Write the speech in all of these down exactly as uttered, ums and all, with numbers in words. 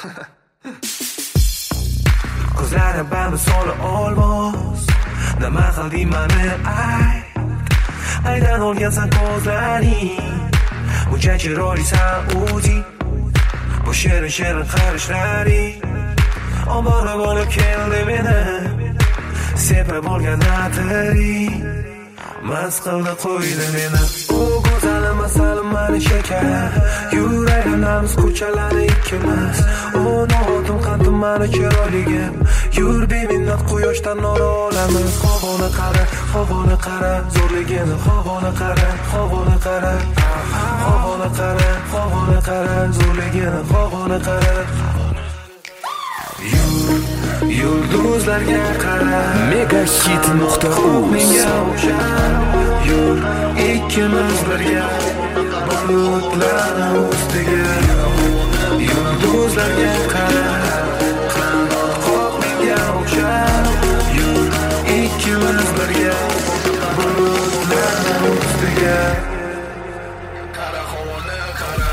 Ko'zlarim bami soli olmos, nima qilding mani ayt. Aydan olgansan ko'zlaring, buncha chiroylisan o'zing. Bu shirin shirin qarashlaring ombora bo'lib keldi meni, sepib olgan atring mast qildi qo'ydi meni. O go'zalim asalim mani shakar, yuragimiz ko'chalari ikkimiz. O nodim qandim mani chiroyligim, yur beminnat quyoshdan nur olamiz. Havoni qara, havoni qara, zo'rligini havoni qara, havoni qara. Havoni qara, havoni qara, zo'rligini havoni qara. Yulduzlarga qara, megahit nuqta uz. Menga o'xshab yur, ikkimiz birga bulutlar ustiga. Yulduzlarga qara, qanot qoq menga o'xshab yur, ikkimiz birga bulutlar ustiga. Qara havoni qara.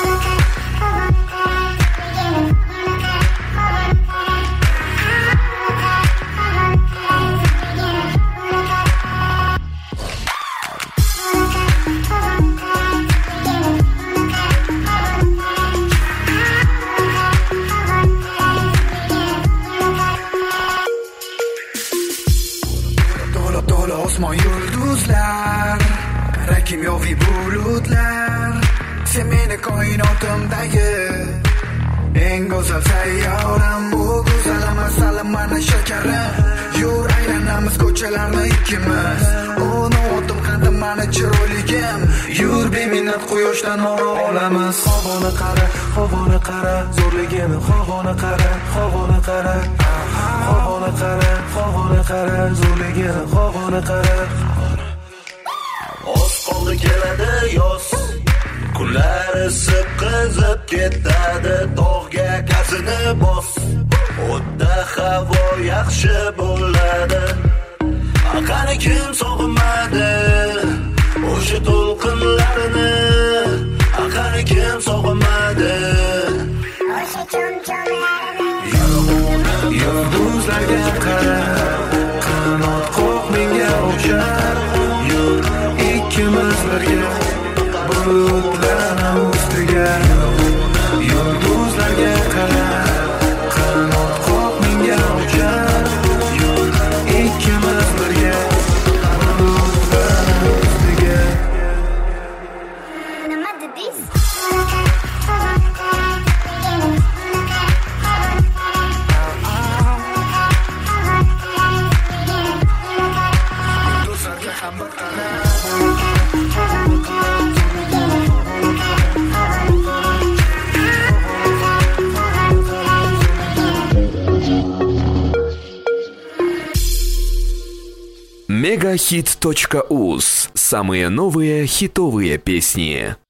Osmon yulduzlar, qara kimyoviy bulutlar. Sen meni koinotimdagi eng go'zal sayyoram. Bu go'zalim asalim mana shakarim, yur aylanamiz ko'chalarni ikkimiz. O nodim qandim mani chiroyligim, yur beminnat quyoshdan nur olamiz. Havoni qara, havoni qara, zo'rligini havoni qara, havoni qara. Havoni qara, havoni qara, zo'rligini havoni qara. Oz qoldi keladi yoz, kunlar isib qizib ketadi. Tog'ga gazini bos, o'tda havo yaxshi bo'ladi. Qani kim sog'inmadi o'sha to'lqinlarni, qani kim sog'inmadi o'sha chumchumlarni. Yulduzlarga qara, qanot qoq menga o'xshab yur, ikkimiz birga bulutlar ustiga. Yulduzlarga qara, qanot qoq menga o'xshab yur, ikkimiz birga bulutlar ustiga. Nima dedingiz? мегахит точка уз. Самые новые хитовые песни.